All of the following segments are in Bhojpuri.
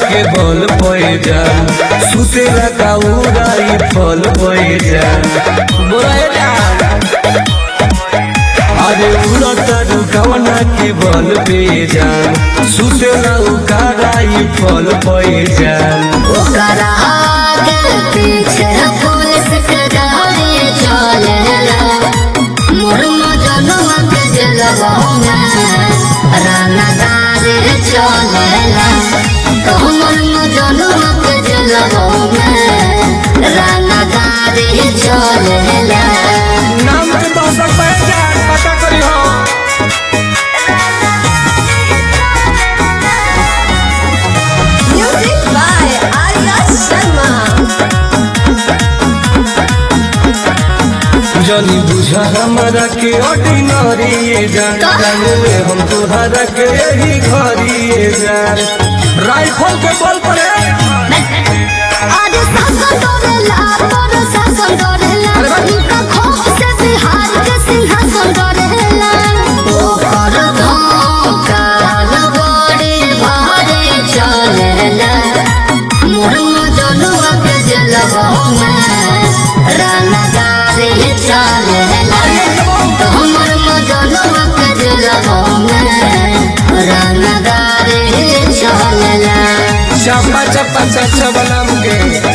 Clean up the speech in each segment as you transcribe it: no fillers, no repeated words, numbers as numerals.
के बल पे जा सुते लगा उड़ाई फल पे जा अरे उड़ता रुकवना के बल पे जा सुते लगा फल पे जा पीछे पुलिस के गाड़ी चलेला मोर मजनुआ के जलवा में रानादारी चलेला तो मोर मजनुआ के जलवा में रानादारी चलेला नाम के दोस्त पहचान पता करी हो म्यूजिक बाय आर्या शर्मा जनी बुझा हमारा के ऑर्डिनरी ये जान रंगले हम तोहरा के यही घरी ये जान राइफल के बल पर आधे सासन डोरेला तोर सासन डोरेला इनका खौफ से बिहार के सिंहासन डोरेला ओ कर धोखा बड़ी भारी चलेला मोर मजनुआ के जलवा में रानादारी चलेला तो मोर मजनुआ के जलवा में रानादारी चलेला चप्पा चप्पा चच्चा बनाम के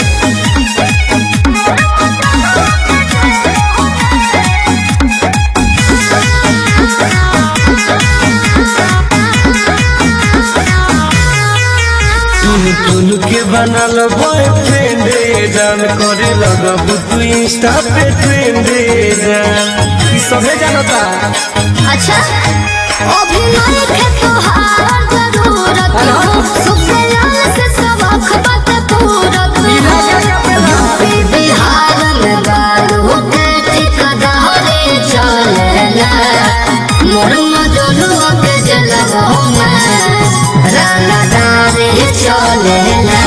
तुन के बनल बॉयफ्रेंड जान करे लगब तू इंस्टा पे ट्रेंड जान सभे जानता अच्छा अभिनय के तोहार जरूरत हो सुखयाल से सब अखबत पूरत यूपी बिहार में बालू के ठिकादारी चलेला मोर मजनुआ के जलवा में रानादारी चलेला